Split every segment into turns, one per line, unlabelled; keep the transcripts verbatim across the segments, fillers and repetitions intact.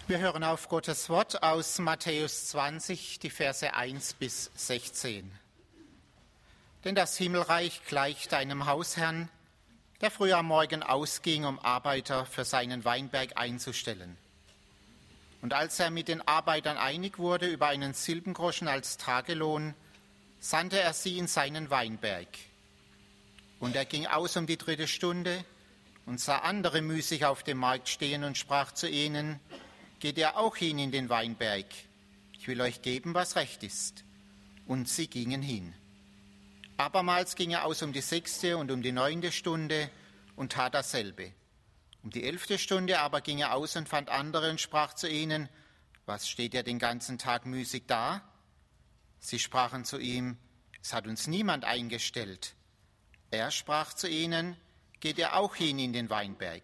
Wir hören auf Gottes Wort aus Matthäus zwanzig, die Verse eins bis sechzehn. Denn das Himmelreich gleicht einem Hausherrn, der früh am Morgen ausging, um Arbeiter für seinen Weinberg einzustellen. Und als er mit den Arbeitern einig wurde über einen Silbengroschen als Tagelohn, sandte er sie in seinen Weinberg. Und er ging aus um die dritte Stunde und sah andere müßig auf dem Markt stehen und sprach zu ihnen: Geht ihr auch hin in den Weinberg? Ich will euch geben, was recht ist. Und sie gingen hin. Abermals ging er aus um die sechste und um die neunte Stunde und tat dasselbe. Um die elfte Stunde aber ging er aus und fand andere und sprach zu ihnen: Was steht ihr den ganzen Tag müßig da? Sie sprachen zu ihm: Es hat uns niemand eingestellt. Er sprach zu ihnen: Geht ihr auch hin in den Weinberg?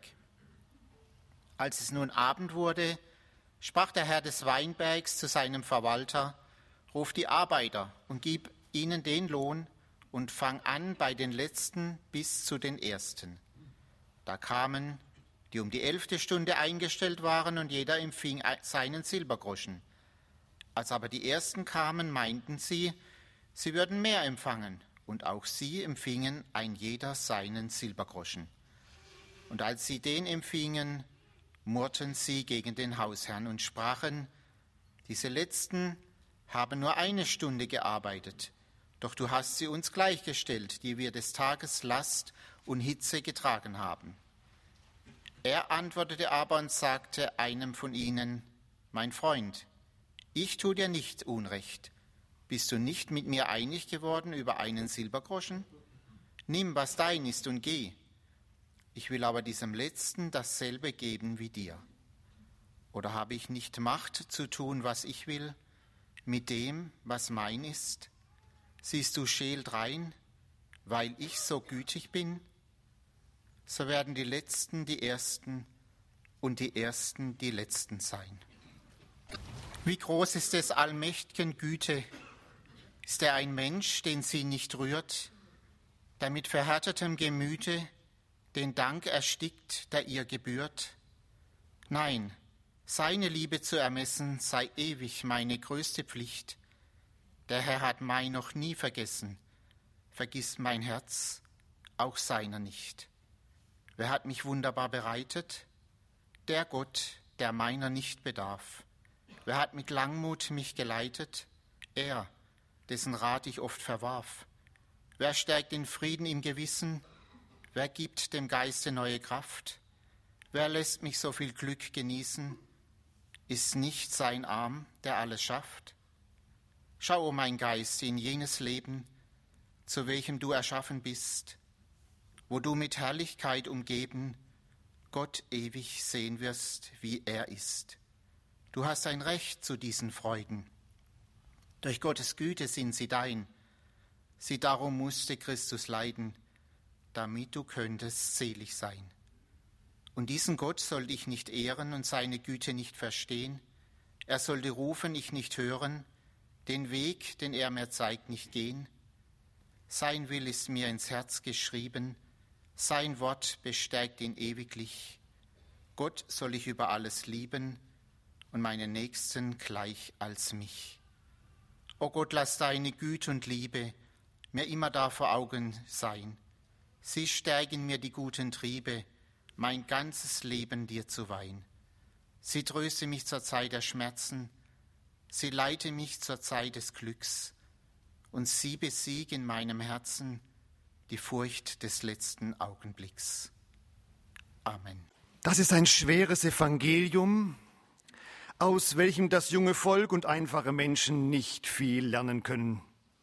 Als es nun Abend wurde, sprach der Herr des Weinbergs zu seinem Verwalter: Ruf die Arbeiter und gib ihnen den Lohn und fang an bei den Letzten bis zu den Ersten. Da kamen, die um die elfte Stunde eingestellt waren, und jeder empfing seinen Silbergroschen. Als aber die Ersten kamen, meinten sie, sie würden mehr empfangen, und auch sie empfingen ein jeder seinen Silbergroschen. Und als sie den empfingen, murrten sie gegen den Hausherrn und sprachen: Diese Letzten haben nur eine Stunde gearbeitet, doch du hast sie uns gleichgestellt, die wir des Tages Last und Hitze getragen haben. Er antwortete aber und sagte einem von ihnen: Mein Freund, ich tue dir nicht Unrecht. Bist du nicht mit mir einig geworden über einen Silbergroschen? Nimm, was dein ist, und geh. Ich will aber diesem Letzten dasselbe geben wie dir. Oder habe ich nicht Macht zu tun, was ich will, mit dem, was mein ist? Siehst du scheel drein, weil ich so gütig bin? So werden die Letzten die Ersten und die Ersten die Letzten sein. Wie groß ist des allmächtigen Güte? Ist er ein Mensch, den sie nicht rührt, der mit verhärtetem Gemüte den Dank erstickt, der ihr gebührt? Nein, seine Liebe zu ermessen sei ewig meine größte Pflicht. Der Herr hat mein noch nie vergessen, vergiss mein Herz, auch seiner nicht. Wer hat mich wunderbar bereitet? Der Gott, der meiner nicht bedarf. Wer hat mit Langmut mich geleitet? Er, dessen Rat ich oft verwarf. Wer stärkt den Frieden im Gewissen? Wer gibt dem Geiste neue Kraft? Wer lässt mich so viel Glück genießen? Ist nicht sein Arm, der alles schafft? Schau, o mein Geist, in jenes Leben, zu welchem du erschaffen bist, wo du mit Herrlichkeit umgeben Gott ewig sehen wirst, wie er ist. Du hast ein Recht zu diesen Freuden. Durch Gottes Güte sind sie dein. Sie darum musste Christus leiden, damit du könntest selig sein. Und diesen Gott sollte ich nicht ehren und seine Güte nicht verstehen. Er sollte rufen, ich nicht hören, den Weg, den er mir zeigt, nicht gehen. Sein Will ist mir ins Herz geschrieben, sein Wort bestärkt ihn ewiglich. Gott soll ich über alles lieben und meinen Nächsten gleich als mich. O Gott, lass deine Güte und Liebe mir immer da vor Augen sein. Sie stärken mir die guten Triebe, mein ganzes Leben dir zu weihen. Sie tröste mich zur Zeit der Schmerzen, sie leite mich zur Zeit des Glücks, und sie besieg in meinem Herzen die Furcht des letzten Augenblicks. Amen.
Das ist ein schweres Evangelium, aus welchem das junge Volk und einfache Menschen nicht viel lernen können.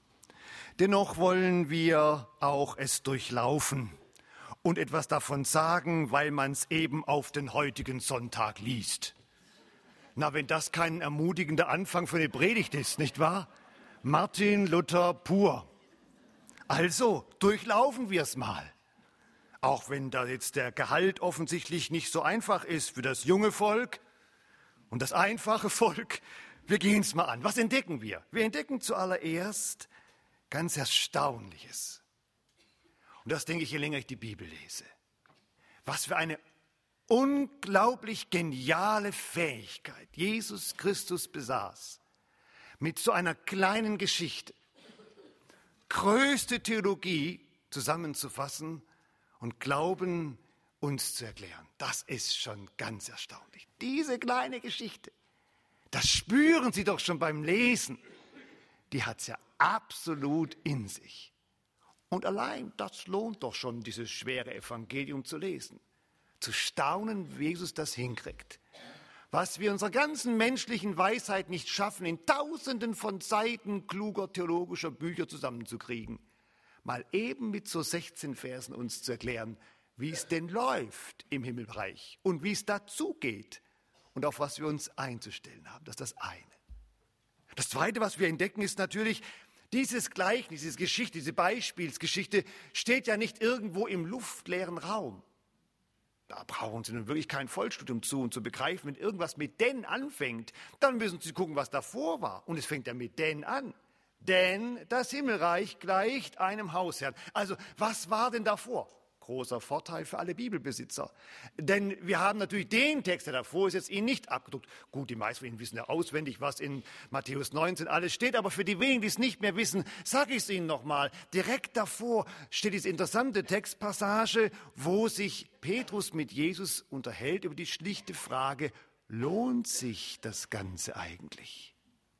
Dennoch wollen wir auch es durchlaufen und etwas davon sagen, weil man es eben auf den heutigen Sonntag liest. Na, wenn das kein ermutigender Anfang für eine Predigt ist, nicht wahr? Martin Luther pur. Also, durchlaufen wir es mal. Auch wenn da jetzt der Gehalt offensichtlich nicht so einfach ist für das junge Volk und das einfache Volk. Wir gehen es mal an. Was entdecken wir? Wir entdecken zuallererst ganz Erstaunliches. Und das denke ich, je länger ich die Bibel lese. Was für eine unglaublich geniale Fähigkeit Jesus Christus besaß, mit so einer kleinen Geschichte größte Theologie zusammenzufassen und Glauben uns zu erklären. Das ist schon ganz erstaunlich. Diese kleine Geschichte, das spüren Sie doch schon beim Lesen, die hat es ja absolut in sich. Und allein das lohnt doch schon, dieses schwere Evangelium zu lesen. Zu staunen, wie Jesus das hinkriegt. Was wir unserer ganzen menschlichen Weisheit nicht schaffen, in Tausenden von Seiten kluger theologischer Bücher zusammenzukriegen. Mal eben mit so sechzehn Versen uns zu erklären, wie es denn läuft im Himmelreich und wie es dazu geht und auf was wir uns einzustellen haben. Das ist das eine. Das Zweite, was wir entdecken, ist natürlich, dieses Gleichnis, diese Geschichte, diese Beispielsgeschichte steht ja nicht irgendwo im luftleeren Raum. Da brauchen Sie nun wirklich kein Vollstudium zu, um zu begreifen, wenn irgendwas mit denn anfängt, dann müssen Sie gucken, was davor war. Und es fängt ja mit denn an. Denn das Himmelreich gleicht einem Hausherrn. Also, was war denn davor? Großer Vorteil für alle Bibelbesitzer. Denn wir haben natürlich den Text, der davor ist, jetzt Ihnen nicht abgedruckt. Gut, die meisten von Ihnen wissen ja auswendig, was in Matthäus neunzehn alles steht. Aber für die wenigen, die es nicht mehr wissen, sage ich es Ihnen nochmal. Direkt davor steht diese interessante Textpassage, wo sich Petrus mit Jesus unterhält über die schlichte Frage, lohnt sich das Ganze eigentlich?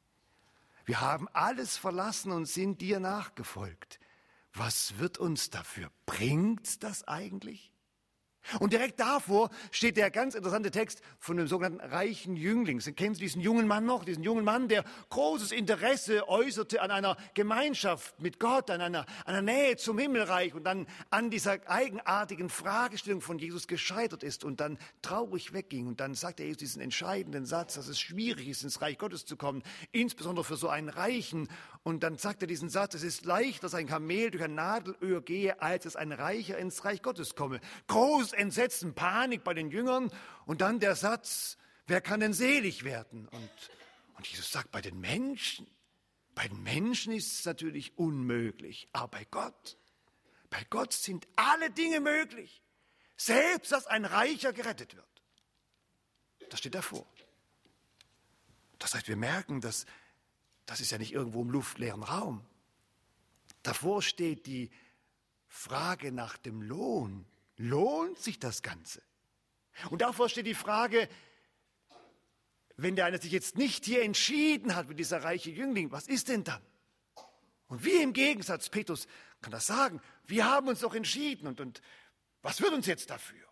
Wir haben alles verlassen und sind dir nachgefolgt. Was wird uns dafür? Bringt's das eigentlich? Und direkt davor steht der ganz interessante Text von dem sogenannten reichen Jüngling. Kennen Sie diesen jungen Mann noch? Diesen jungen Mann, der großes Interesse äußerte an einer Gemeinschaft mit Gott, an einer, an einer Nähe zum Himmelreich und dann an dieser eigenartigen Fragestellung von Jesus gescheitert ist und dann traurig wegging. Und dann sagt er Jesus diesen entscheidenden Satz, dass es schwierig ist, ins Reich Gottes zu kommen, insbesondere für so einen Reichen. Und dann sagt er diesen Satz, es ist leichter, dass ein Kamel durch ein Nadelöhr gehe, als dass ein Reicher ins Reich Gottes komme. Großes Entsetzen, Panik bei den Jüngern. Und dann der Satz, wer kann denn selig werden? Und, und Jesus sagt, bei den Menschen, bei den Menschen ist es natürlich unmöglich. Aber bei Gott, bei Gott sind alle Dinge möglich. Selbst, dass ein Reicher gerettet wird. Das steht davor. Das heißt, wir merken, dass das ist ja nicht irgendwo im luftleeren Raum. Davor steht die Frage nach dem Lohn. Lohnt sich das Ganze? Und davor steht die Frage, wenn der eine sich jetzt nicht hier entschieden hat, wie dieser reiche Jüngling, was ist denn dann? Und wir im Gegensatz, Petrus kann das sagen, wir haben uns doch entschieden und, und was wird uns jetzt dafür?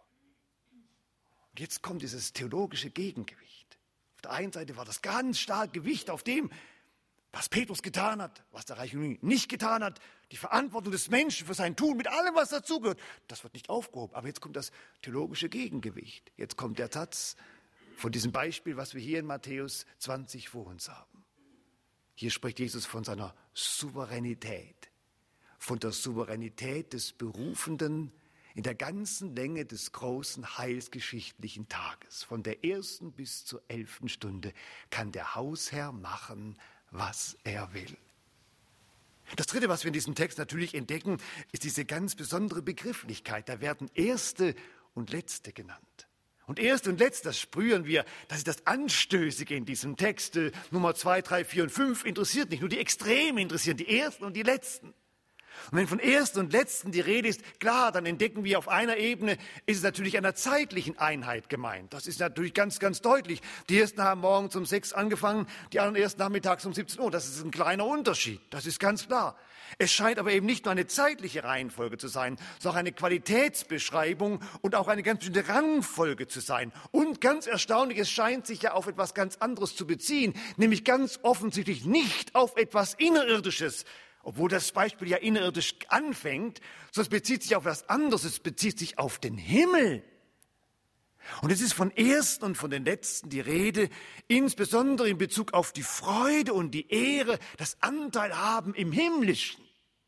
Und jetzt kommt dieses theologische Gegengewicht. Auf der einen Seite war das ganz stark Gewicht auf dem, was Petrus getan hat, was der reiche Jüngling nicht getan hat, die Verantwortung des Menschen für sein Tun mit allem, was dazugehört, das wird nicht aufgehoben. Aber jetzt kommt das theologische Gegengewicht. Jetzt kommt der Satz von diesem Beispiel, was wir hier in Matthäus zwanzig vor uns haben. Hier spricht Jesus von seiner Souveränität, von der Souveränität des Berufenden in der ganzen Länge des großen heilsgeschichtlichen Tages. Von der ersten bis zur elften Stunde kann der Hausherr machen, was er will. Das Dritte, was wir in diesem Text natürlich entdecken, ist diese ganz besondere Begrifflichkeit. Da werden Erste und Letzte genannt. Und Erste und Letzte, das sprühen wir, das ist das Anstößige in diesem Text. Nummer zwei, drei, vier und fünf interessiert nicht, nur die Extreme interessieren, die Ersten und die Letzten. Und wenn von Ersten und Letzten die Rede ist, klar, dann entdecken wir auf einer Ebene, ist es natürlich einer zeitlichen Einheit gemeint. Das ist natürlich ganz, ganz deutlich. Die Ersten haben morgens um sechs angefangen, die anderen erst nachmittags um siebzehn Uhr. Das ist ein kleiner Unterschied, das ist ganz klar. Es scheint aber eben nicht nur eine zeitliche Reihenfolge zu sein, sondern auch eine Qualitätsbeschreibung und auch eine ganz bestimmte Rangfolge zu sein. Und ganz erstaunlich, es scheint sich ja auf etwas ganz anderes zu beziehen, nämlich ganz offensichtlich nicht auf etwas Innerirdisches, obwohl das Beispiel ja innerirdisch anfängt, sondern es bezieht sich auf etwas anderes, es bezieht sich auf den Himmel. Und es ist von Ersten und von den Letzten die Rede, insbesondere in Bezug auf die Freude und die Ehre, das Anteil haben im Himmlischen.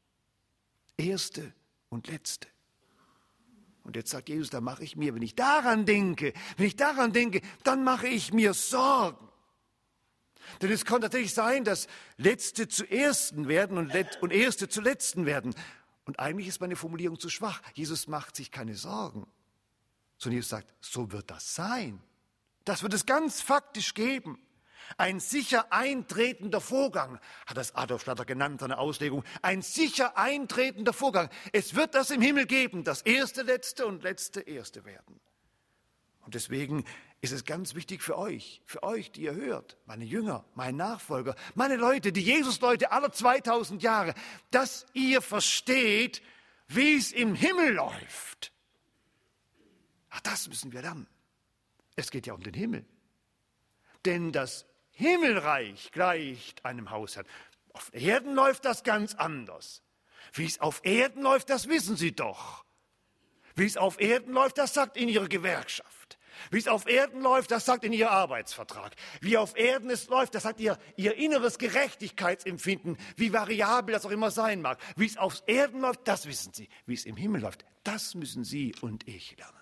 Erste und Letzte. Und jetzt sagt Jesus, da mache ich mir, wenn ich daran denke, wenn ich daran denke, dann mache ich mir Sorgen. Denn es kann tatsächlich sein, dass Letzte zu Ersten werden und, Let- und Erste zu Letzten werden. Und eigentlich ist meine Formulierung zu schwach. Jesus macht sich keine Sorgen, Sondern Jesus sagt, so wird das sein. Das wird es ganz faktisch geben. Ein sicher eintretender Vorgang, hat das Adolf Schlatter genannt, seine Auslegung. Ein sicher eintretender Vorgang. Es wird das im Himmel geben, das Erste Letzte und Letzte Erste werden. Und deswegen ist es ganz wichtig für euch, für euch, die ihr hört, meine Jünger, meine Nachfolger, meine Leute, die Jesus-Leute aller zweitausend Jahre, dass ihr versteht, wie es im Himmel läuft. Ach, das müssen wir lernen. Es geht ja um den Himmel. Denn das Himmelreich gleicht einem Hausherrn. Auf Erden läuft das ganz anders. Wie es auf Erden läuft, das wissen Sie doch. Wie es auf Erden läuft, das sagt Ihnen Ihre Gewerkschaft. Wie es auf Erden läuft, das sagt Ihnen Ihr Arbeitsvertrag. Wie auf Erden es läuft, das sagt Ihr, Ihr inneres Gerechtigkeitsempfinden, wie variabel das auch immer sein mag. Wie es auf Erden läuft, das wissen Sie. Wie es im Himmel läuft, das müssen Sie und ich lernen.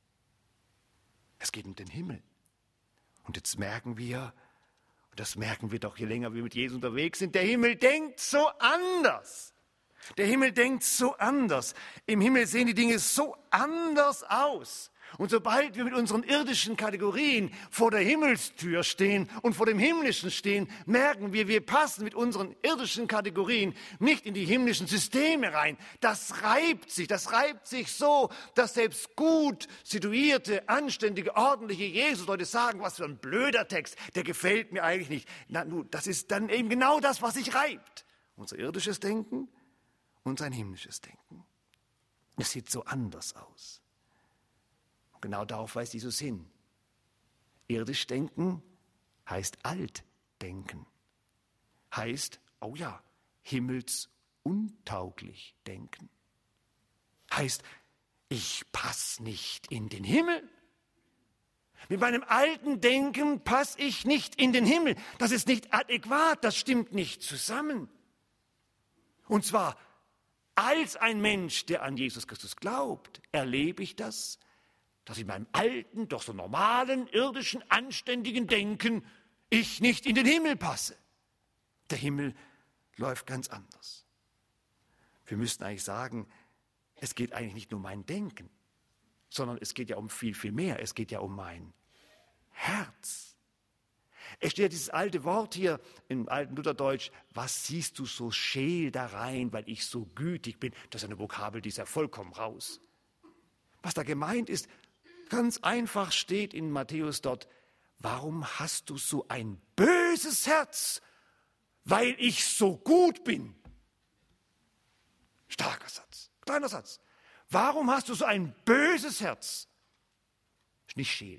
Es geht um den Himmel. Und jetzt merken wir, und das merken wir doch, je länger wir mit Jesus unterwegs sind, der Himmel denkt so anders. Der Himmel denkt so anders. Im Himmel sehen die Dinge so anders aus. Und sobald wir mit unseren irdischen Kategorien vor der Himmelstür stehen und vor dem Himmlischen stehen, merken wir, wir passen mit unseren irdischen Kategorien nicht in die himmlischen Systeme rein. Das reibt sich, das reibt sich so, dass selbst gut situierte, anständige, ordentliche Jesus-Leute sagen, was für ein blöder Text, der gefällt mir eigentlich nicht. Na, nun, das ist dann eben genau das, was sich reibt. Unser irdisches Denken und sein himmlisches Denken. Es sieht so anders aus. Genau darauf weist Jesus hin. Irdisch denken heißt alt denken. Heißt, oh ja, himmelsuntauglich denken. Heißt, ich passe nicht in den Himmel. Mit meinem alten Denken passe ich nicht in den Himmel. Das ist nicht adäquat, das stimmt nicht zusammen. Und zwar als ein Mensch, der an Jesus Christus glaubt, erlebe ich das, dass in meinem alten, doch so normalen, irdischen, anständigen Denken ich nicht in den Himmel passe. Der Himmel läuft ganz anders. Wir müssten eigentlich sagen, es geht eigentlich nicht nur um mein Denken, sondern es geht ja um viel, viel mehr. Es geht ja um mein Herz. Es steht ja dieses alte Wort hier im alten Lutherdeutsch, was siehst du so scheel da rein, weil ich so gütig bin. Das ist eine Vokabel, die ist ja vollkommen raus. Was da gemeint ist, ganz einfach steht in Matthäus dort, warum hast du so ein böses Herz, weil ich so gut bin? Starker Satz, kleiner Satz. Warum hast du so ein böses Herz? Nicht scheel,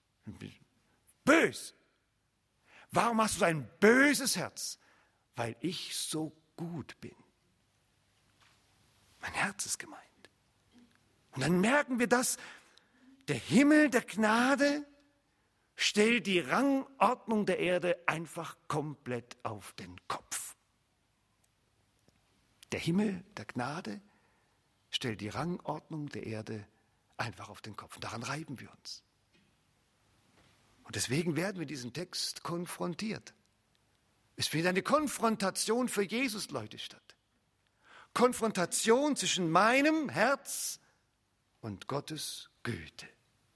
bös. Warum hast du so ein böses Herz? Weil ich so gut bin. Mein Herz ist gemeint. Und dann merken wir das, der Himmel der Gnade stellt die Rangordnung der Erde einfach komplett auf den Kopf. Der Himmel der Gnade stellt die Rangordnung der Erde einfach auf den Kopf. Und daran reiben wir uns. Und deswegen werden wir in diesem Text konfrontiert. Es findet eine Konfrontation für Jesus-Leute statt. Konfrontation zwischen meinem Herz und Gottes Güte.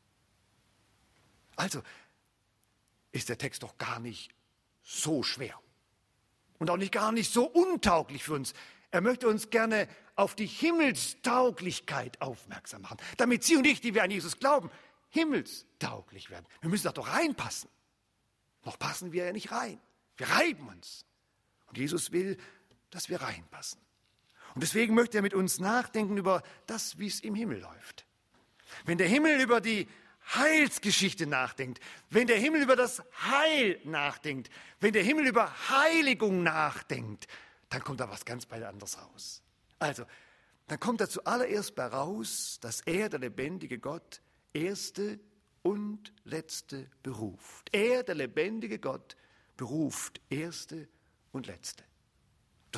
Also ist der Text doch gar nicht so schwer und auch nicht gar nicht so untauglich für uns. Er möchte uns gerne auf die Himmelstauglichkeit aufmerksam machen, damit Sie und ich, die wir an Jesus glauben, himmelstauglich werden. Wir müssen da doch reinpassen. Noch passen wir ja nicht rein. Wir reiben uns. Und Jesus will, dass wir reinpassen. Und deswegen möchte er mit uns nachdenken über das, wie es im Himmel läuft. Wenn der Himmel über die Heilsgeschichte nachdenkt, wenn der Himmel über das Heil nachdenkt, wenn der Himmel über Heiligung nachdenkt, dann kommt da was ganz bald anderes raus. Also, dann kommt da zuallererst bei raus, dass er, der lebendige Gott, Erste und Letzte beruft. Er, der lebendige Gott, beruft Erste und Letzte.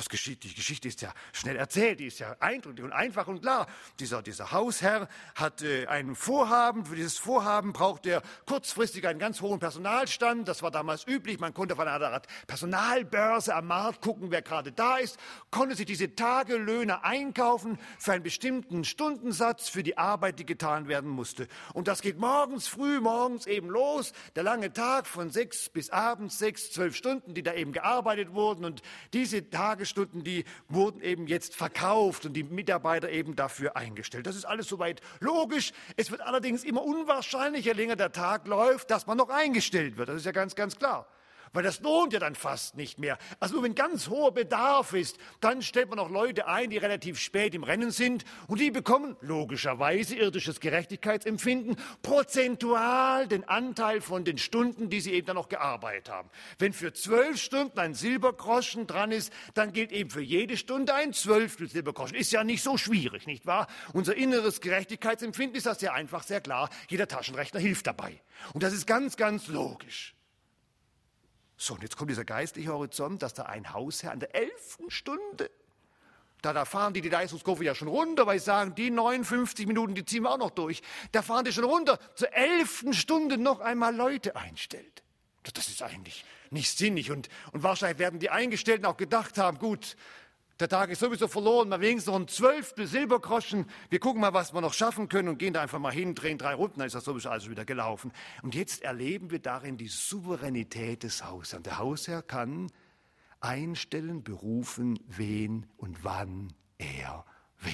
Das Geschichte, die Geschichte ist ja schnell erzählt, die ist ja eindrücklich und einfach und klar. Dieser, dieser Hausherr hat äh, ein Vorhaben, für dieses Vorhaben braucht er kurzfristig einen ganz hohen Personalstand. Das war damals üblich, man konnte auf einer Art Personalbörse am Markt gucken, wer gerade da ist, konnte sich diese Tagelöhne einkaufen für einen bestimmten Stundensatz für die Arbeit, die getan werden musste. Und das geht morgens früh, morgens eben los, der lange Tag von sechs bis abends sechs, zwölf Stunden, die da eben gearbeitet wurden und diese Tage Stunden, die wurden eben jetzt verkauft und die Mitarbeiter eben dafür eingestellt. Das ist alles soweit logisch. Es wird allerdings immer unwahrscheinlicher, je länger der Tag läuft, dass man noch eingestellt wird. Das ist ja ganz, ganz klar. Weil das lohnt ja dann fast nicht mehr. Also nur wenn ganz hoher Bedarf ist, dann stellt man noch Leute ein, die relativ spät im Rennen sind und die bekommen logischerweise irdisches Gerechtigkeitsempfinden prozentual den Anteil von den Stunden, die sie eben dann noch gearbeitet haben. Wenn für zwölf Stunden ein Silbergroschen dran ist, dann gilt eben für jede Stunde ein Zwölftel Silbergroschen. Ist ja nicht so schwierig, nicht wahr? Unser inneres Gerechtigkeitsempfinden ist das sehr einfach, sehr klar. Jeder Taschenrechner hilft dabei. Und das ist ganz, ganz logisch. So, und jetzt kommt dieser geistliche Horizont, dass da ein Hausherr an der elften Stunde, da, da fahren die die Leistungskurve ja schon runter, weil sie sagen, die neunundfünfzig Minuten, die ziehen wir auch noch durch. Da fahren die schon runter, zur elften Stunde noch einmal Leute einstellt. Das, das ist eigentlich nicht sinnig. Und, und wahrscheinlich werden die Eingestellten auch gedacht haben, gut, der Tag ist sowieso verloren, mal wenigstens noch ein Zwölftel Silbergroschen. Wir gucken mal, was wir noch schaffen können und gehen da einfach mal hin, drehen drei Runden, dann ist das sowieso alles wieder gelaufen. Und jetzt erleben wir darin die Souveränität des Hausherrn. Der Hausherr kann einstellen, berufen, wen und wann er will.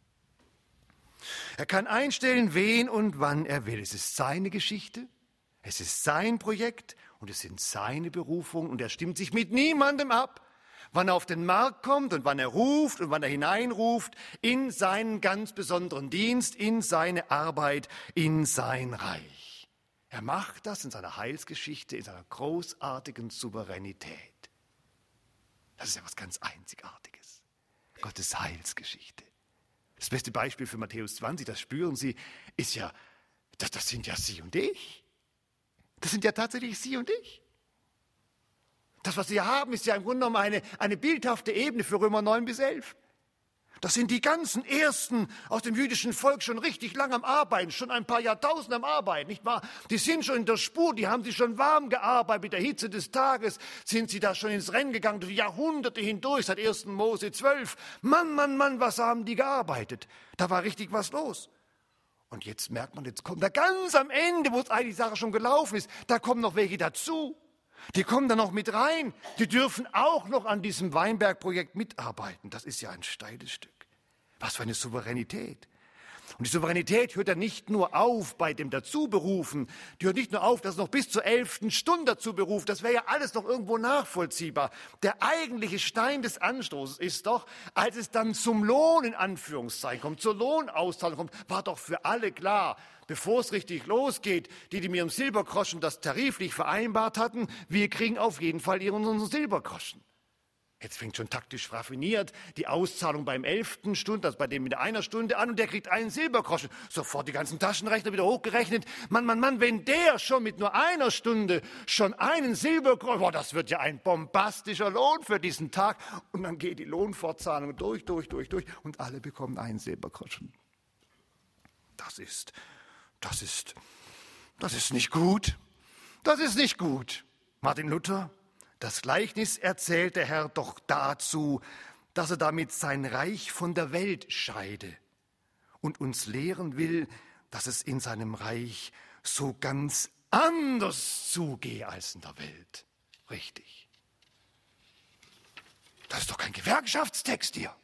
Er kann einstellen, wen und wann er will. Es ist seine Geschichte, es ist sein Projekt und es sind seine Berufungen und er stimmt sich mit niemandem ab, wann er auf den Markt kommt und wann er ruft und wann er hineinruft in seinen ganz besonderen Dienst, in seine Arbeit, in sein Reich. Er macht das in seiner Heilsgeschichte, in seiner großartigen Souveränität. Das ist ja was ganz Einzigartiges. Gottes Heilsgeschichte. Das beste Beispiel für Matthäus zwanzig, das spüren Sie, ist ja, das, das sind ja Sie und ich. Das sind ja tatsächlich Sie und ich. Das, was Sie haben, ist ja im Grunde genommen eine, eine bildhafte Ebene für Römer neun bis elf. Das sind die ganzen Ersten aus dem jüdischen Volk schon richtig lang am Arbeiten, schon ein paar Jahrtausende am Arbeiten, nicht wahr? Die sind schon in der Spur, die haben sich schon warm gearbeitet, mit der Hitze des Tages sind sie da schon ins Rennen gegangen, durch Jahrhunderte hindurch, seit ersten Mose zwölf. Mann, Mann, Mann, was haben die gearbeitet? Da war richtig was los. Und jetzt merkt man, jetzt kommt da ganz am Ende, wo es eigentlich die Sache schon gelaufen ist, da kommen noch welche dazu. Die kommen da noch mit rein. Die dürfen auch noch an diesem Weinbergprojekt mitarbeiten. Das ist ja ein steiles Stück. Was für eine Souveränität. Und die Souveränität hört ja nicht nur auf bei dem Dazuberufen. Die hört nicht nur auf, dass es noch bis zur elften Stunde dazu beruft. Das wäre ja alles noch irgendwo nachvollziehbar. Der eigentliche Stein des Anstoßes ist doch, als es dann zum Lohn in Anführungszeichen kommt, zur Lohnauszahlung kommt, war doch für alle klar, bevor es richtig losgeht, die, die mit ihrem Silbergroschen das tariflich vereinbart hatten, wir kriegen auf jeden Fall ihren Silbergroschen. Jetzt fängt schon taktisch raffiniert die Auszahlung beim elften Stunde, also bei dem mit einer Stunde an und der kriegt einen Silbergroschen. Sofort die ganzen Taschenrechner wieder hochgerechnet. Mann, Mann, Mann, wenn der schon mit nur einer Stunde schon einen Silbergroschen, boah, das wird ja ein bombastischer Lohn für diesen Tag. Und dann geht die Lohnfortzahlung durch, durch, durch, durch und alle bekommen einen Silbergroschen. Das ist, das ist, das ist nicht gut. Das ist nicht gut. Martin Luther, das Gleichnis erzählt der Herr doch dazu, dass er damit sein Reich von der Welt scheide und uns lehren will, dass es in seinem Reich so ganz anders zugehe als in der Welt. Richtig. Das ist doch kein Gewerkschaftstext hier.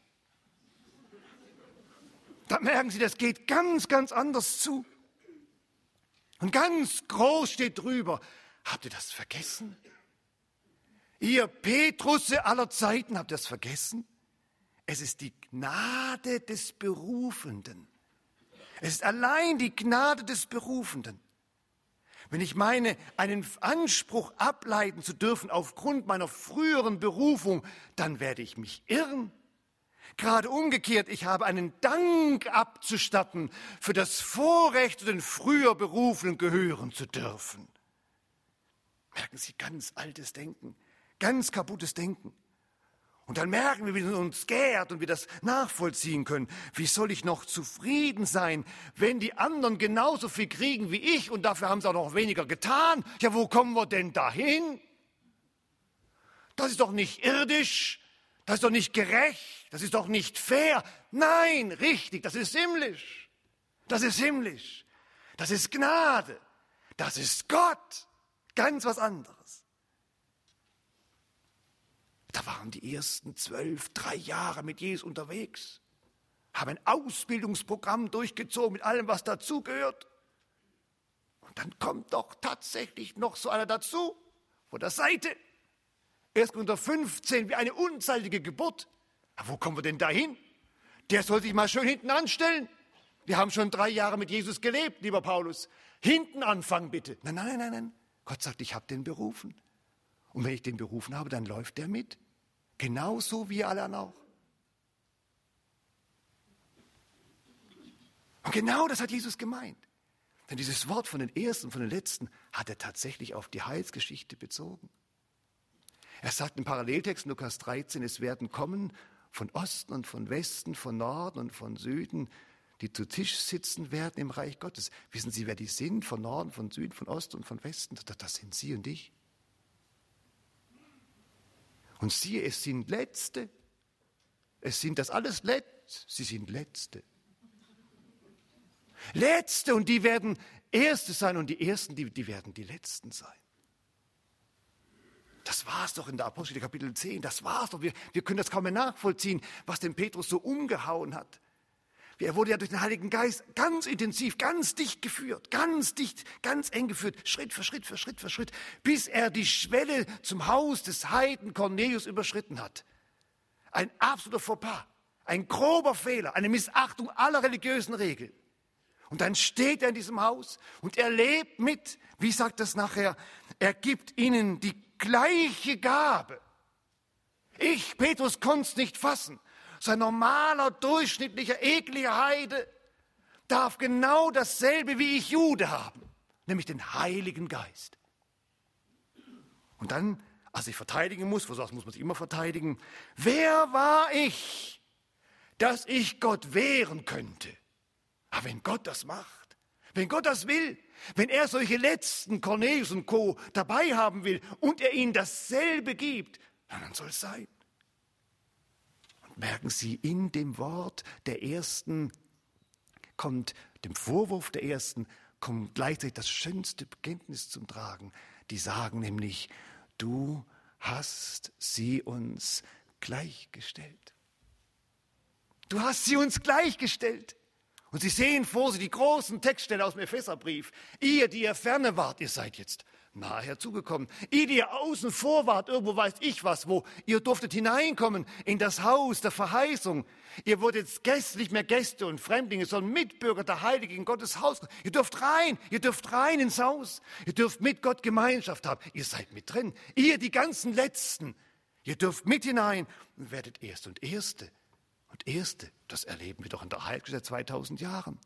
Da merken Sie, das geht ganz, ganz anders zu. Und ganz groß steht drüber, habt ihr das vergessen? Ihr Petrusse aller Zeiten, habt ihr das vergessen? Es ist die Gnade des Berufenden. Es ist allein die Gnade des Berufenden. Wenn ich meine, einen Anspruch ableiten zu dürfen aufgrund meiner früheren Berufung, dann werde ich mich irren. Gerade umgekehrt, ich habe einen Dank abzustatten für das Vorrecht, zu den früher Berufenen gehören zu dürfen. Merken Sie, ganz altes Denken. Ganz kaputtes Denken. Und dann merken wir, wie es uns gärt und wir das nachvollziehen können. Wie soll ich noch zufrieden sein, wenn die anderen genauso viel kriegen wie ich und dafür haben sie auch noch weniger getan? Ja, wo kommen wir denn dahin? Das ist doch nicht irdisch, das ist doch nicht gerecht, das ist doch nicht fair. Nein, richtig, das ist himmlisch. Das ist himmlisch. Das ist Gnade. Das ist Gott. Ganz was anderes. Da waren die ersten zwölf, drei Jahre mit Jesus unterwegs, haben ein Ausbildungsprogramm durchgezogen mit allem, was dazugehört. Und dann kommt doch tatsächlich noch so einer dazu, von der Seite. Erst unter fünfzehn, wie eine unzeitige Geburt. Ja, wo kommen wir denn dahin? Der soll sich mal schön hinten anstellen. Wir haben schon drei Jahre mit Jesus gelebt, lieber Paulus. Hinten anfangen bitte. Nein, nein, nein, nein. Gott sagt, ich habe den berufen. Und wenn ich den berufen habe, dann läuft der mit. Genauso wie alle anderen auch. Und genau das hat Jesus gemeint. Denn dieses Wort von den Ersten und von den Letzten hat er tatsächlich auf die Heilsgeschichte bezogen. Er sagt im Paralleltext in Lukas dreizehn, es werden kommen von Osten und von Westen, von Norden und von Süden, die zu Tisch sitzen werden im Reich Gottes. Wissen Sie, wer die sind? Von Norden, von Süden, von Osten und von Westen? Das sind Sie und ich. Und siehe, es sind Letzte. Es sind das alles Letzte. Sie sind Letzte. Letzte und die werden Erste sein und die Ersten, die, die werden die Letzten sein. Das war es doch in der Apostel Kapitel zehn. Das war es doch. Wir, wir können das kaum mehr nachvollziehen, was den Petrus so umgehauen hat. Er wurde ja durch den Heiligen Geist ganz intensiv, ganz dicht geführt, ganz dicht, ganz eng geführt, Schritt für Schritt für Schritt für Schritt, bis er die Schwelle zum Haus des Heiden Cornelius überschritten hat. Ein absoluter Fauxpas, ein grober Fehler, eine Missachtung aller religiösen Regeln. Und dann steht er in diesem Haus und er lebt mit, wie sagt das nachher, er gibt ihnen die gleiche Gabe. Ich, Petrus, konnte es nicht fassen. So ein normaler, durchschnittlicher, ekliger Heide darf genau dasselbe wie ich Jude haben, nämlich den Heiligen Geist. Und dann, als ich verteidigen muss, für sowas muss man sich immer verteidigen, wer war ich, dass ich Gott wehren könnte? Aber wenn Gott das macht, wenn Gott das will, wenn er solche Letzten, Cornelius und Co. dabei haben will und er ihnen dasselbe gibt, dann soll es sein. Merken Sie, in dem Wort der Ersten kommt, dem Vorwurf der Ersten, kommt gleichzeitig das schönste Bekenntnis zum Tragen. Die sagen nämlich, du hast sie uns gleichgestellt. Du hast sie uns gleichgestellt. Und Sie sehen vor sich die großen Textstellen aus dem Epheserbrief. Ihr, die ihr ferne wart, ihr seid jetzt nahe herzugekommen. Ihr, die ihr außen vor wart, irgendwo weiß ich was, wo ihr durftet hineinkommen in das Haus der Verheißung. Ihr wurdet jetzt Gäste, nicht mehr Gäste und Fremdlinge, sondern Mitbürger der Heiligen in Gottes Haus. Ihr dürft rein, ihr dürft rein ins Haus. Ihr dürft mit Gott Gemeinschaft haben. Ihr seid mit drin. Ihr, die ganzen Letzten, ihr dürft mit hinein und werdet Erste und Erste. Und Erste, das erleben wir doch in der Heilsgeschichte seit zweitausend Jahren.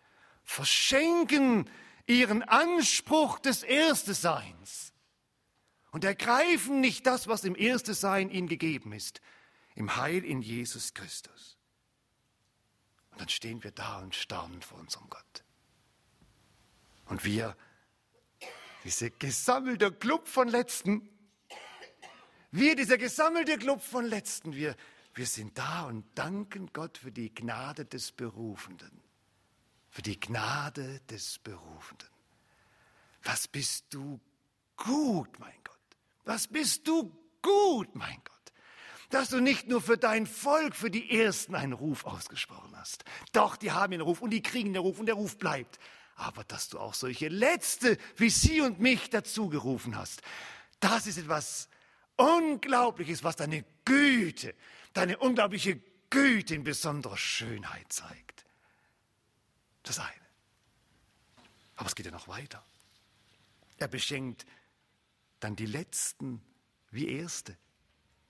Verschenken ihren Anspruch des Ersteseins und ergreifen nicht das, was im Erstesein ihnen gegeben ist, im Heil in Jesus Christus. Und dann stehen wir da und staunen vor unserem Gott. Und wir, dieser gesammelte Club von Letzten, wir, dieser gesammelte Club von Letzten, wir, wir sind da und danken Gott für die Gnade des Berufenden. Für die Gnade des Berufenden. Was bist du gut, mein Gott. Was bist du gut, mein Gott. Dass du nicht nur für dein Volk, für die Ersten einen Ruf ausgesprochen hast. Doch, die haben einen Ruf und die kriegen den Ruf und der Ruf bleibt. Aber dass du auch solche Letzte wie sie und mich dazu gerufen hast. Das ist etwas Unglaubliches, was deine Güte, deine unglaubliche Güte in besonderer Schönheit zeigt. Das eine. Aber es geht ja noch weiter. Er beschenkt dann die Letzten wie Erste.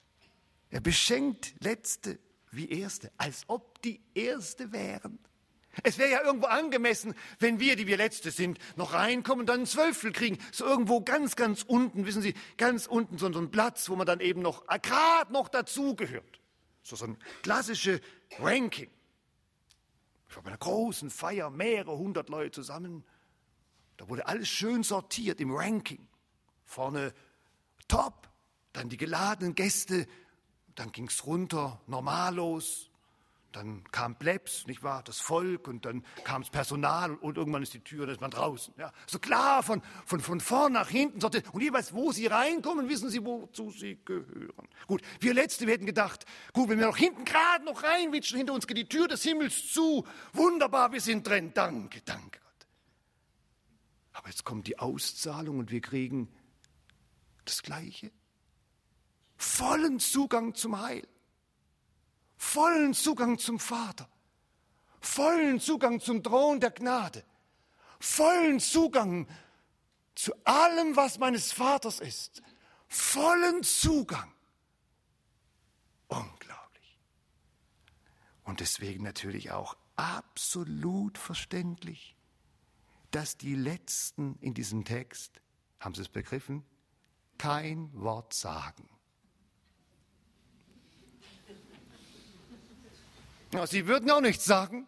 Er beschenkt Letzte wie Erste, als ob die Erste wären. Es wäre ja irgendwo angemessen, wenn wir, die wir Letzte sind, noch reinkommen und dann ein Zwölftel kriegen. So irgendwo ganz, ganz unten, wissen Sie, ganz unten so ein Platz, wo man dann eben noch gerade noch dazugehört. So, so ein klassisches Ranking. Ich war bei einer großen Feier, mehrere hundert Leute zusammen. Da wurde alles schön sortiert im Ranking. Vorne top, dann die geladenen Gäste, dann ging es runter, normallos. Dann kam Plebs, nicht wahr, das Volk, und dann kam das Personal und, und irgendwann ist die Tür, dann ist man draußen. Ja. So klar, von, von, von vorn nach hinten sortiert. Und jeweils, wo sie reinkommen, wissen sie, wozu sie gehören. Gut, wir Letzte, wir hätten gedacht, gut, wenn wir noch hinten gerade noch reinwitschen, hinter uns geht die Tür des Himmels zu. Wunderbar, wir sind drin. Danke, danke Gott. Aber jetzt kommt die Auszahlung und wir kriegen das Gleiche. Vollen Zugang zum Heil. Vollen Zugang zum Vater, vollen Zugang zum Thron der Gnade, vollen Zugang zu allem, was meines Vaters ist, vollen Zugang. Unglaublich. Und deswegen natürlich auch absolut verständlich, dass die Letzten in diesem Text, haben Sie es begriffen, kein Wort sagen. Ja, sie würden auch nichts sagen.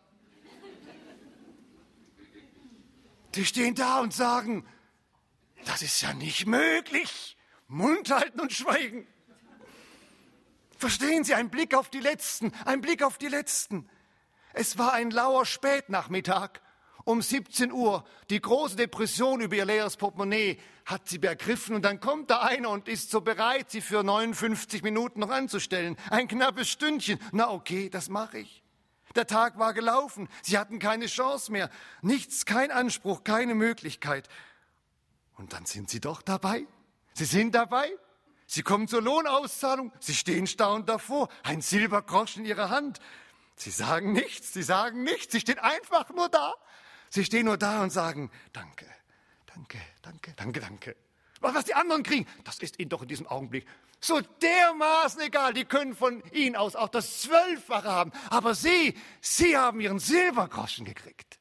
Die stehen da und sagen, das ist ja nicht möglich. Mund halten und schweigen. Verstehen Sie, ein Blick auf die Letzten, ein Blick auf die Letzten. Es war ein lauer Spätnachmittag, um siebzehn Uhr. Die große Depression über ihr leeres Portemonnaie hat sie begriffen. Und dann kommt da einer und ist so bereit, sie für neunundfünfzig Minuten noch anzustellen. Ein knappes Stündchen. Na okay, das mache ich. Der Tag war gelaufen. Sie hatten keine Chance mehr. Nichts, kein Anspruch, keine Möglichkeit. Und dann sind sie doch dabei. Sie sind dabei. Sie kommen zur Lohnauszahlung. Sie stehen staunend davor. Ein Silbergroschen in ihrer Hand. Sie sagen nichts, sie sagen nichts. Sie stehen einfach nur da. Sie stehen nur da und sagen, danke, danke, danke, danke, danke. Was die anderen kriegen, das ist ihnen doch in diesem Augenblick so dermaßen egal. Die können von ihnen aus auch das Zwölffache haben. Aber sie, sie haben ihren Silbergroschen gekriegt.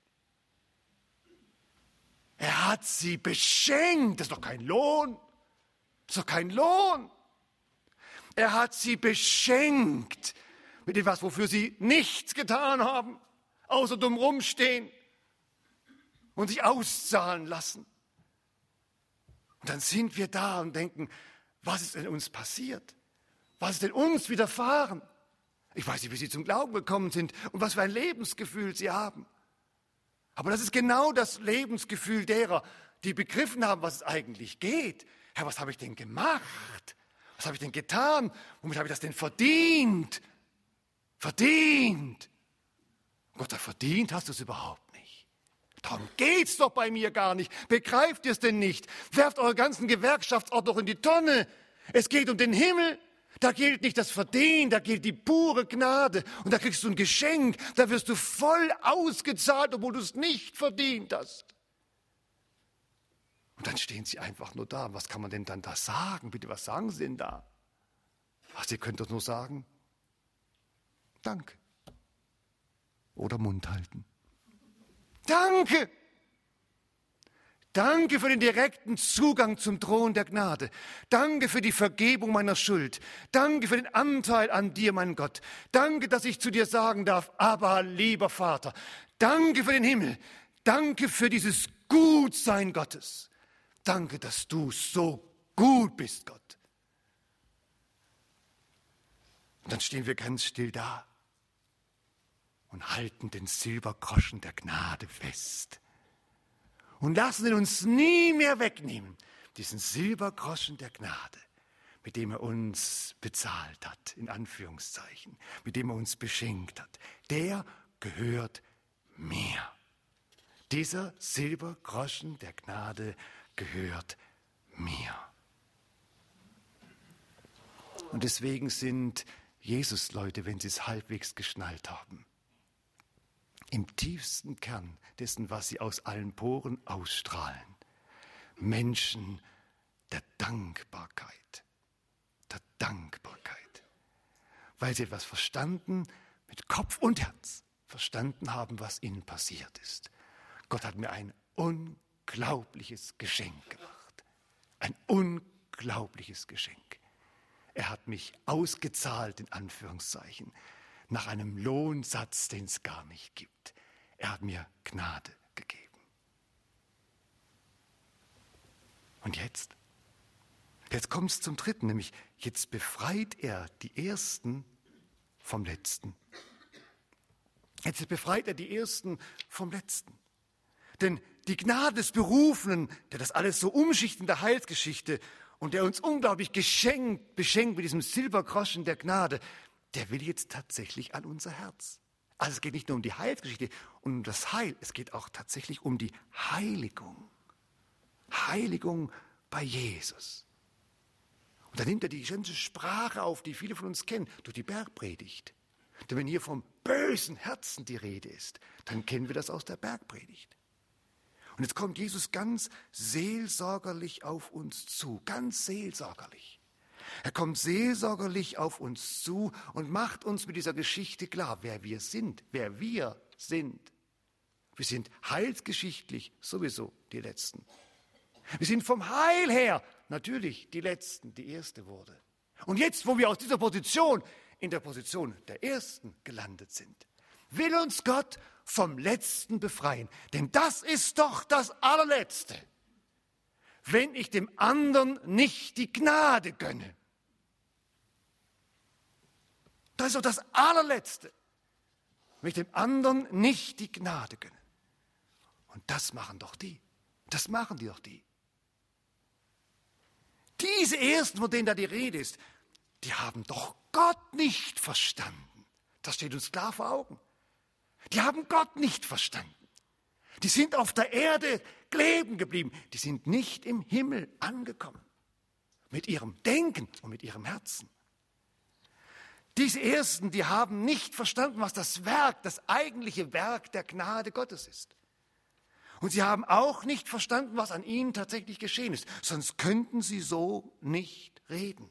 Er hat sie beschenkt. Das ist doch kein Lohn. Das ist doch kein Lohn. Er hat sie beschenkt mit etwas, wofür sie nichts getan haben, außer dumm rumstehen und sich auszahlen lassen. Und dann sind wir da und denken, was ist denn uns passiert? Was ist denn uns widerfahren? Ich weiß nicht, wie Sie zum Glauben gekommen sind und was für ein Lebensgefühl Sie haben. Aber das ist genau das Lebensgefühl derer, die begriffen haben, was es eigentlich geht. Herr, was habe ich denn gemacht? Was habe ich denn getan? Womit habe ich das denn verdient? Verdient. Gott, verdient hast du es überhaupt nicht. Darum geht's doch bei mir gar nicht. Begreift ihr es denn nicht? Werft eure ganzen Gewerkschaftsordnung in die Tonne. Es geht um den Himmel. Da gilt nicht das Verdienen, da gilt die pure Gnade. Und da kriegst du ein Geschenk, da wirst du voll ausgezahlt, obwohl du es nicht verdient hast. Und dann stehen sie einfach nur da. Was kann man denn dann da sagen? Bitte, was sagen sie denn da? Ach, sie können doch nur sagen, danke. Oder Mund halten. Danke. Danke für den direkten Zugang zum Thron der Gnade. Danke für die Vergebung meiner Schuld. Danke für den Anteil an dir, mein Gott. Danke, dass ich zu dir sagen darf, aber lieber Vater. Danke für den Himmel. Danke für dieses Gutsein Gottes. Danke, dass du so gut bist, Gott. Und dann stehen wir ganz still da und halten den Silbergroschen der Gnade fest. Und lassen ihn uns nie mehr wegnehmen, diesen Silbergroschen der Gnade, mit dem er uns bezahlt hat, in Anführungszeichen, mit dem er uns beschenkt hat. Der gehört mir. Dieser Silbergroschen der Gnade gehört mir. Und deswegen sind Jesus-Leute, wenn sie es halbwegs geschnallt haben, im tiefsten Kern dessen, was sie aus allen Poren ausstrahlen, Menschen der Dankbarkeit, der Dankbarkeit, weil sie etwas verstanden mit Kopf und Herz, verstanden haben, was ihnen passiert ist. Gott hat mir ein unglaubliches Geschenk gemacht. Ein unglaubliches Geschenk. Er hat mich ausgezahlt, in Anführungszeichen, nach einem Lohnsatz, den es gar nicht gibt. Er hat mir Gnade gegeben. Und jetzt? Jetzt kommt es zum Dritten, nämlich jetzt befreit er die Ersten vom Letzten. Jetzt befreit er die Ersten vom Letzten. Denn die Gnade des Berufenen, der das alles so umschichtet in der Heilsgeschichte und der uns unglaublich geschenkt, beschenkt mit diesem Silbergroschen der Gnade, der will jetzt tatsächlich an unser Herz. Also es geht nicht nur um die Heilsgeschichte und um das Heil, es geht auch tatsächlich um die Heiligung. Heiligung bei Jesus. Und dann nimmt er die ganze Sprache auf, die viele von uns kennen, durch die Bergpredigt. Denn wenn hier vom bösen Herzen die Rede ist, dann kennen wir das aus der Bergpredigt. Und jetzt kommt Jesus ganz seelsorgerlich auf uns zu, ganz seelsorgerlich. Er kommt seelsorgerlich auf uns zu und macht uns mit dieser Geschichte klar, wer wir sind, wer wir sind. Wir sind heilsgeschichtlich sowieso die Letzten. Wir sind vom Heil her natürlich die Letzten, die Erste wurde. Und jetzt, wo wir aus dieser Position in der Position der Ersten gelandet sind, will uns Gott vom Letzten befreien. Denn das ist doch das Allerletzte, wenn ich dem anderen nicht die Gnade gönne. Das ist doch das Allerletzte, wenn ich dem anderen nicht die Gnade gönne. Und das machen doch die. Das machen die doch die. Diese Ersten, von denen da die Rede ist, die haben doch Gott nicht verstanden. Das steht uns klar vor Augen. Die haben Gott nicht verstanden. Die sind auf der Erde kleben geblieben. Die sind nicht im Himmel angekommen. Mit ihrem Denken und mit ihrem Herzen. Diese Ersten, die haben nicht verstanden, was das Werk, das eigentliche Werk der Gnade Gottes ist. Und sie haben auch nicht verstanden, was an ihnen tatsächlich geschehen ist. Sonst könnten sie so nicht reden.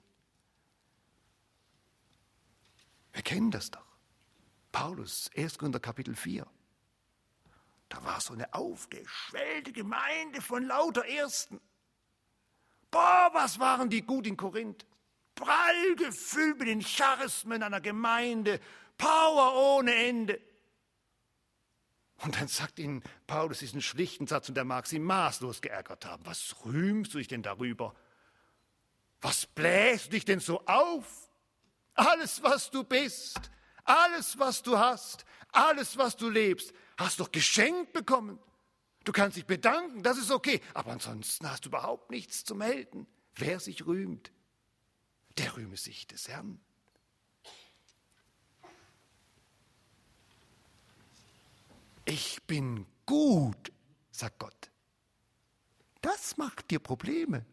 Wir kennen das doch. Paulus, erster Korinther Kapitel vier. Da war so eine aufgeschwellte Gemeinde von lauter Ersten. Boah, was waren die gut in Korinth. Prall gefüllt mit den Charismen einer Gemeinde. Power ohne Ende. Und dann sagt ihnen Paulus diesen schlichten Satz, und der mag sie maßlos geärgert haben. Was rühmst du dich denn darüber? Was bläst du dich denn so auf? Alles, was du bist, alles, was du hast, alles, was du lebst, hast du doch geschenkt bekommen. Du kannst dich bedanken, das ist okay. Aber ansonsten hast du überhaupt nichts zu melden. Wer sich rühmt, der rühme sich des Herrn. Ich bin gut, sagt Gott. Das macht dir Probleme.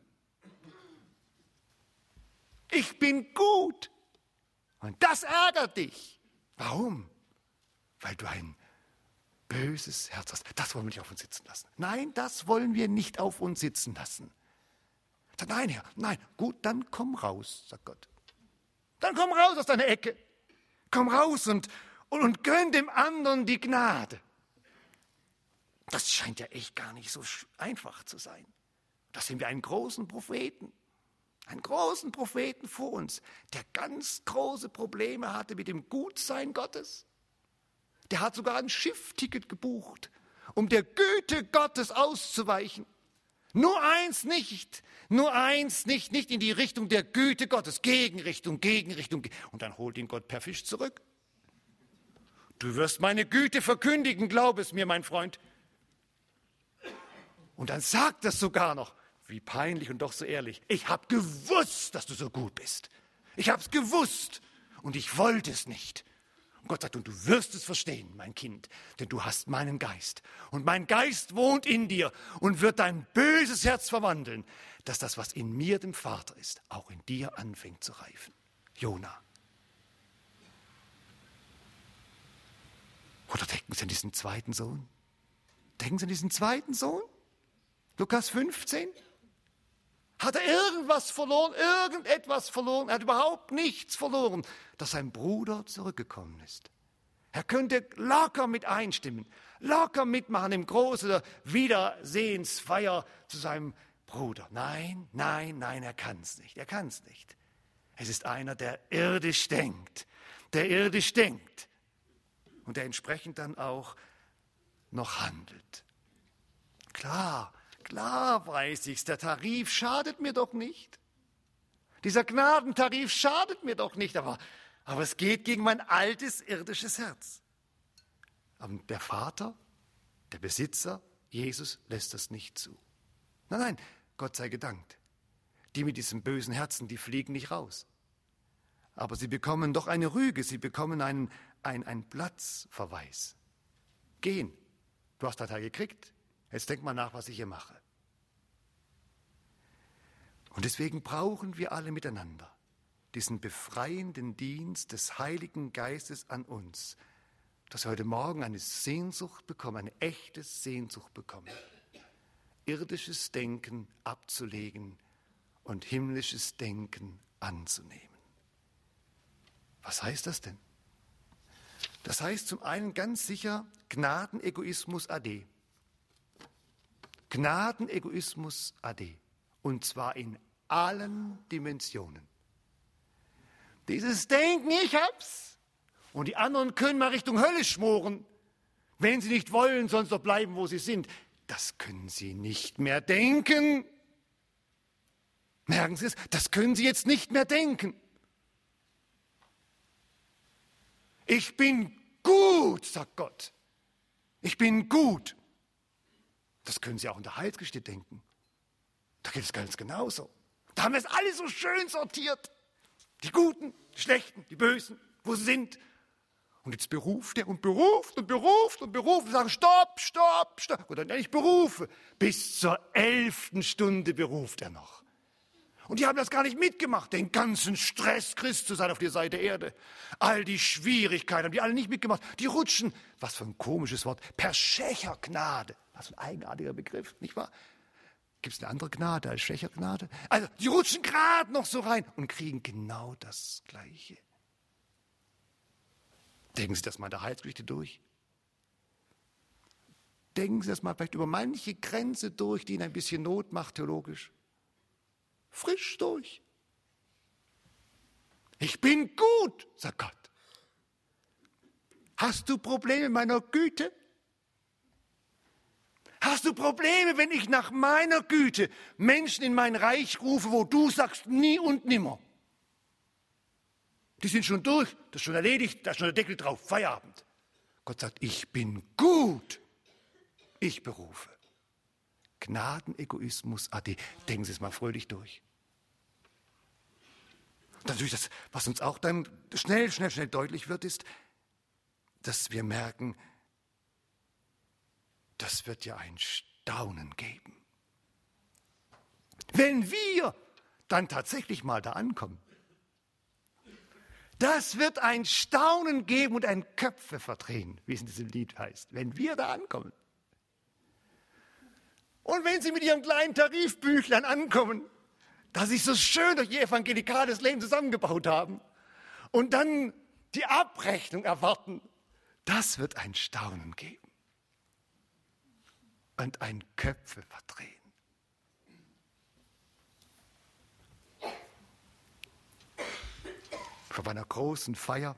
Ich bin gut. Und das ärgert dich. Warum? Weil du ein böses Herz hast. Das wollen wir nicht auf uns sitzen lassen. Nein, das wollen wir nicht auf uns sitzen lassen. Sagt, nein, Herr, nein. Gut, dann komm raus, sagt Gott. Dann komm raus aus deiner Ecke. Komm raus und, und, und gönn dem anderen die Gnade. Das scheint ja echt gar nicht so einfach zu sein. Da sehen wir einen großen Propheten, einen großen Propheten vor uns, der ganz große Probleme hatte mit dem Gutsein Gottes. Der hat sogar ein Schiffticket gebucht, um der Güte Gottes auszuweichen. Nur eins nicht, nur eins nicht, nicht in die Richtung der Güte Gottes, Gegenrichtung, Gegenrichtung. Und dann holt ihn Gott per Fisch zurück. Du wirst meine Güte verkündigen, glaub es mir, mein Freund. Und dann sagt es sogar noch, wie peinlich und doch so ehrlich, ich habe gewusst, dass du so gut bist. Ich habe es gewusst und ich wollte es nicht. Und Gott sagt, und du wirst es verstehen, mein Kind, denn du hast meinen Geist. Und mein Geist wohnt in dir und wird dein böses Herz verwandeln, dass das, was in mir, dem Vater ist, auch in dir anfängt zu reifen. Jona. Oder denken Sie an diesen zweiten Sohn? Denken Sie an diesen zweiten Sohn? Lukas fünfzehn? Hat er irgendwas verloren, irgendetwas verloren? Er hat überhaupt nichts verloren, dass sein Bruder zurückgekommen ist. Er könnte locker mit einstimmen, locker mitmachen im großen Wiedersehensfeier zu seinem Bruder. Nein, nein, nein, er kann es nicht, er kann es nicht. Es ist einer, der irdisch denkt, der irdisch denkt und der entsprechend dann auch noch handelt. Klar, klar weiß ich's, der Tarif schadet mir doch nicht. Dieser Gnadentarif schadet mir doch nicht, aber, aber es geht gegen mein altes irdisches Herz. Aber der Vater, der Besitzer, Jesus lässt das nicht zu. Nein, nein, Gott sei gedankt. Die mit diesem bösen Herzen, die fliegen nicht raus. Aber sie bekommen doch eine Rüge, sie bekommen einen, einen, einen Platzverweis. Gehen, du hast Datei gekriegt, jetzt denk mal nach, was ich hier mache. Und deswegen brauchen wir alle miteinander diesen befreienden Dienst des Heiligen Geistes an uns, dass wir heute Morgen eine Sehnsucht bekommen, eine echte Sehnsucht bekommen, irdisches Denken abzulegen und himmlisches Denken anzunehmen. Was heißt das denn? Das heißt zum einen ganz sicher Gnadenegoismus ade. Gnadenegoismus ade. Und zwar in allen Dimensionen. Dieses Denken, ich hab's. Und die anderen können mal Richtung Hölle schmoren. Wenn sie nicht wollen, sollen sie doch bleiben, wo sie sind. Das können sie nicht mehr denken. Merken Sie es? Das können sie jetzt nicht mehr denken. Ich bin gut, sagt Gott. Ich bin gut. Das können Sie auch in der Heilsgeschichte denken. Da geht es ganz genauso. Da haben wir es alle so schön sortiert. Die Guten, die Schlechten, die Bösen, wo sie sind. Und jetzt beruft er und beruft und beruft und beruft und sagt, stopp, stopp, stopp. Und dann, ich berufe. Bis zur elften Stunde beruft er noch. Und die haben das gar nicht mitgemacht, den ganzen Stress, Christ zu sein auf der Seite der Erde. All die Schwierigkeiten haben die alle nicht mitgemacht. Die rutschen, was für ein komisches Wort, per Schächergnade. Was für ein eigenartiger Begriff, nicht wahr? Gibt es eine andere Gnade als Schächergnade? Also, die rutschen gerade noch so rein und kriegen genau das Gleiche. Denken Sie das mal in der Heilsgeschichte durch. Denken Sie das mal vielleicht über manche Grenze durch, die Ihnen ein bisschen Not macht, theologisch. Frisch durch. Ich bin gut, sagt Gott. Hast du Probleme mit meiner Güte? Hast du Probleme, wenn ich nach meiner Güte Menschen in mein Reich rufe, wo du sagst, nie und nimmer? Die sind schon durch, das ist schon erledigt, da ist schon der Deckel drauf, Feierabend. Gott sagt, ich bin gut, ich berufe. Gnadenegoismus ade. Denken Sie es mal fröhlich durch. Und natürlich, das, was uns auch dann schnell, schnell, schnell deutlich wird, ist, dass wir merken, das wird ja ein Staunen geben. Wenn wir dann tatsächlich mal da ankommen. Das wird ein Staunen geben und ein Köpfe verdrehen, wie es in diesem Lied heißt, wenn wir da ankommen. Und wenn Sie mit Ihrem kleinen Tarifbüchlein ankommen, das Sie so schön durch Ihr evangelikales Leben zusammengebaut haben und dann die Abrechnung erwarten, das wird ein Staunen geben und ein Köpfe verdrehen. Vor einer großen Feier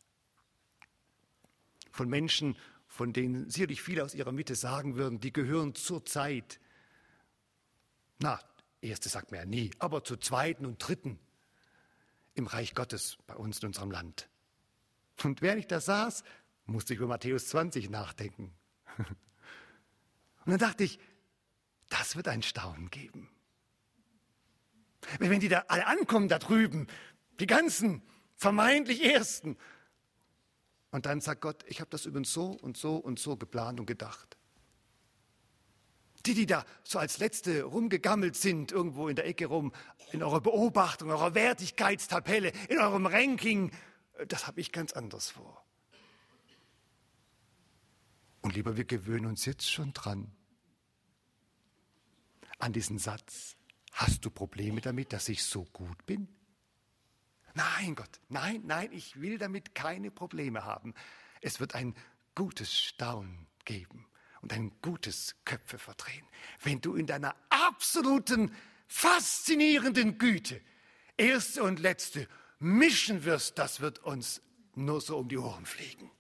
von Menschen, von denen sicherlich viele aus ihrer Mitte sagen würden, die gehören zur Zeit, na, erste sagt man ja nie, aber zur zweiten und dritten im Reich Gottes bei uns in unserem Land. Und während ich da saß, musste ich über Matthäus zwanzig nachdenken. Und dann dachte ich, das wird ein Staunen geben. Wenn die da alle ankommen da drüben, die ganzen vermeintlich Ersten. Und dann sagt Gott, ich habe das übrigens so und so und so geplant und gedacht. Die, die da so als Letzte rumgegammelt sind, irgendwo in der Ecke rum, in eurer Beobachtung, eurer Wertigkeitstabelle, in eurem Ranking, das habe ich ganz anders vor. Und lieber, wir gewöhnen uns jetzt schon dran an diesen Satz, hast du Probleme damit, dass ich so gut bin? Nein, Gott, nein, nein, ich will damit keine Probleme haben. Es wird ein gutes Staunen geben und ein gutes Köpfe verdrehen, wenn du in deiner absoluten, faszinierenden Güte erste und letzte mischen wirst. Das wird uns nur so um die Ohren fliegen.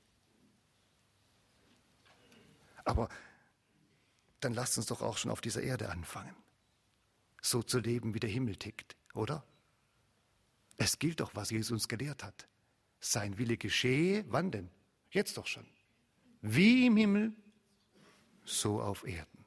Aber dann lasst uns doch auch schon auf dieser Erde anfangen, so zu leben, wie der Himmel tickt, oder? Es gilt doch, was Jesus uns gelehrt hat. Sein Wille geschehe, wann denn? Jetzt doch schon. Wie im Himmel, so auf Erden.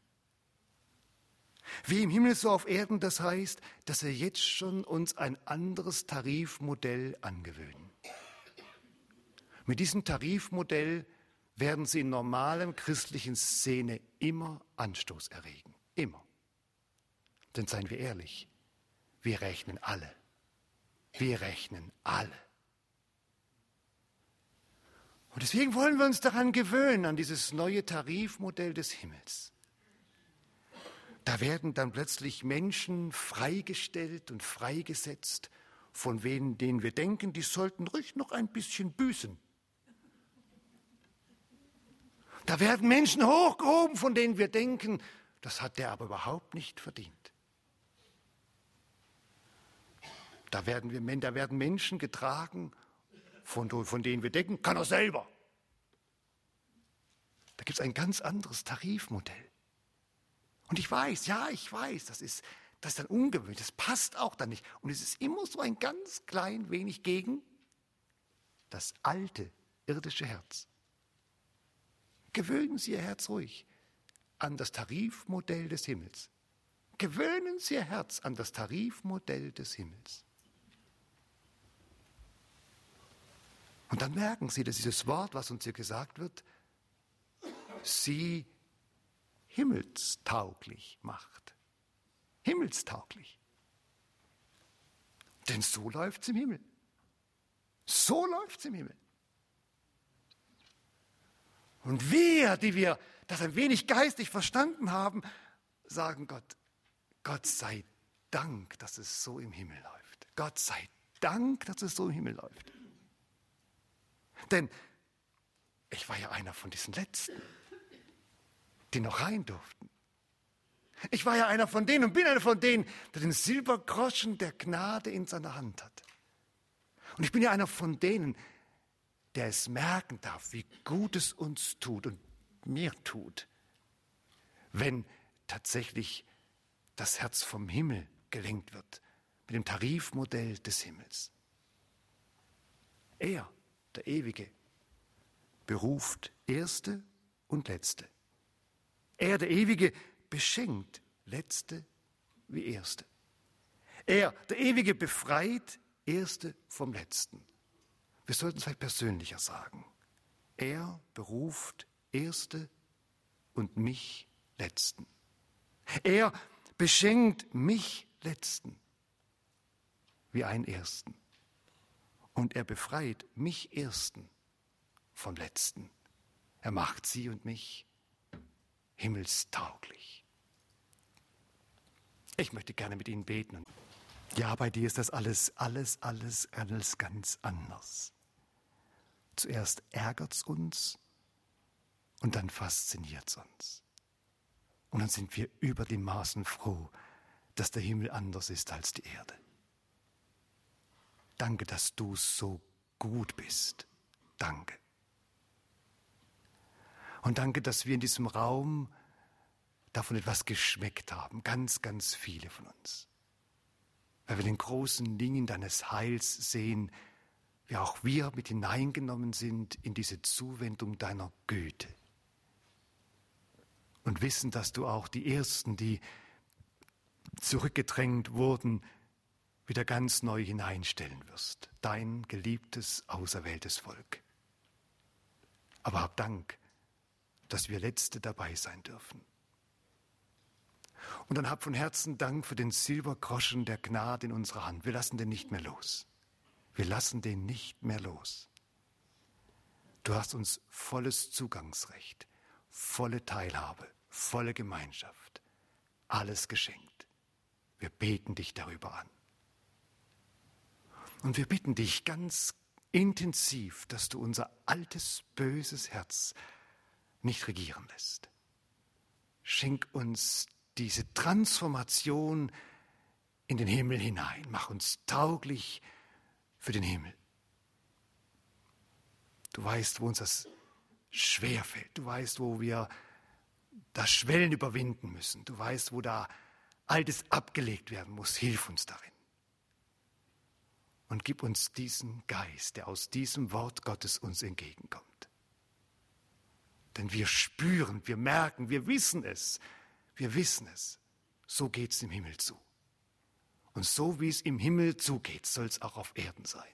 Wie im Himmel, so auf Erden, das heißt, dass wir jetzt schon uns ein anderes Tarifmodell angewöhnen. Mit diesem Tarifmodell werden sie in normalem christlichen Szene immer Anstoß erregen. Immer. Denn seien wir ehrlich, wir rechnen alle. Wir rechnen alle. Und deswegen wollen wir uns daran gewöhnen, an dieses neue Tarifmodell des Himmels. Da werden dann plötzlich Menschen freigestellt und freigesetzt, von denen, denen wir denken, die sollten ruhig noch ein bisschen büßen. Da werden Menschen hochgehoben, von denen wir denken, das hat der aber überhaupt nicht verdient. Da werden, wir, da werden Menschen getragen, von, von denen wir denken, kann er selber. Da gibt es ein ganz anderes Tarifmodell. Und ich weiß, ja, ich weiß, das ist, das ist dann ungewöhnlich, das passt auch dann nicht. Und es ist immer so ein ganz klein wenig gegen das alte irdische Herz. Gewöhnen Sie Ihr Herz ruhig an das Tarifmodell des Himmels. Gewöhnen Sie Ihr Herz an das Tarifmodell des Himmels. Und dann merken Sie, dass dieses Wort, was uns hier gesagt wird, Sie himmelstauglich macht. Himmelstauglich. Denn so läuft es im Himmel. So läuft es im Himmel. Und wir, die wir das ein wenig geistig verstanden haben, sagen Gott, Gott sei Dank, dass es so im Himmel läuft. Gott sei Dank, dass es so im Himmel läuft. Denn ich war ja einer von diesen Letzten, die noch rein durften. Ich war ja einer von denen und bin einer von denen, der den Silbergroschen der Gnade in seiner Hand hat. Und ich bin ja einer von denen, der es merken darf, wie gut es uns tut und mir tut, wenn tatsächlich das Herz vom Himmel gelenkt wird, mit dem Tarifmodell des Himmels. Er, der Ewige, beruft Erste und Letzte. Er, der Ewige, beschenkt Letzte wie Erste. Er, der Ewige, befreit Erste vom Letzten. Wir sollten es vielleicht persönlicher sagen. Er beruft Erste und mich Letzten. Er beschenkt mich Letzten wie einen Ersten. Und er befreit mich Ersten vom Letzten. Er macht sie und mich himmelstauglich. Ich möchte gerne mit Ihnen beten. Ja, bei dir ist das alles, alles, alles, alles ganz anders. Zuerst ärgert es uns und dann fasziniert es uns. Und dann sind wir über die Maßen froh, dass der Himmel anders ist als die Erde. Danke, dass du so gut bist. Danke. Und danke, dass wir in diesem Raum davon etwas geschmeckt haben. Ganz, ganz viele von uns. Weil wir den großen Dingen deines Heils sehen, wie auch wir mit hineingenommen sind in diese Zuwendung deiner Güte. Und wissen, dass du auch die Ersten, die zurückgedrängt wurden, wieder ganz neu hineinstellen wirst. Dein geliebtes, auserwähltes Volk. Aber hab Dank, dass wir Letzte dabei sein dürfen. Und dann hab von Herzen Dank für den Silbergroschen der Gnade in unserer Hand. Wir lassen den nicht mehr los. Wir lassen den nicht mehr los. Du hast uns volles Zugangsrecht, volle Teilhabe, volle Gemeinschaft, alles geschenkt. Wir beten dich darüber an. Und wir bitten dich ganz intensiv, dass du unser altes, böses Herz nicht regieren lässt. Schenk uns diese Transformation in den Himmel hinein. Mach uns tauglich für den Himmel. Du weißt, wo uns das schwerfällt. Du weißt, wo wir das Schwellen überwinden müssen. Du weißt, wo da Altes abgelegt werden muss. Hilf uns darin. Und gib uns diesen Geist, der aus diesem Wort Gottes uns entgegenkommt. Denn wir spüren, wir merken, wir wissen es. Wir wissen es. So geht es im Himmel zu. Und so wie es im Himmel zugeht, soll es auch auf Erden sein.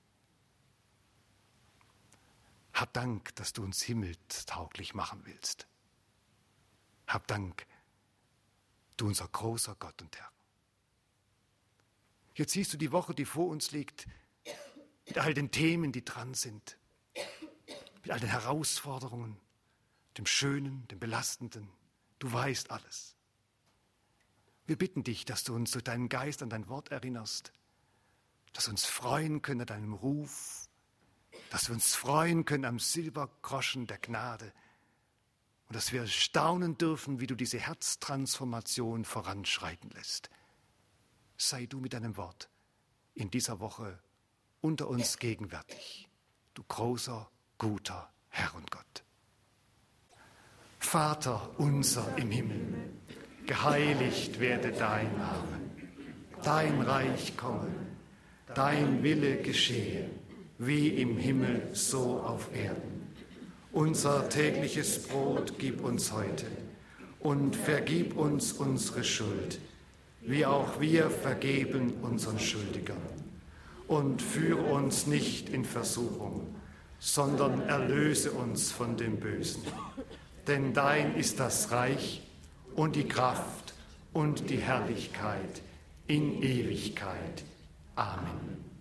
Hab Dank, dass du uns himmeltauglich machen willst. Hab Dank, du unser großer Gott und Herr. Jetzt siehst du die Woche, die vor uns liegt, mit all den Themen, die dran sind, mit all den Herausforderungen, dem Schönen, dem Belastenden. Du weißt alles. Wir bitten dich, dass du uns durch deinen Geist an dein Wort erinnerst, dass wir uns freuen können an deinem Ruf, dass wir uns freuen können am Silbergroschen der Gnade und dass wir staunen dürfen, wie du diese Herztransformation voranschreiten lässt. Sei du mit deinem Wort in dieser Woche unter uns gegenwärtig, du großer, guter Herr und Gott. Vater unser im Himmel, geheiligt werde dein Name, dein Reich komme, dein Wille geschehe, wie im Himmel, so auf Erden. Unser tägliches Brot gib uns heute und vergib uns unsere Schuld, wie auch wir vergeben unseren Schuldigern. Und führe uns nicht in Versuchung, sondern erlöse uns von dem Bösen. Denn dein ist das Reich und die Kraft und die Herrlichkeit in Ewigkeit. Amen.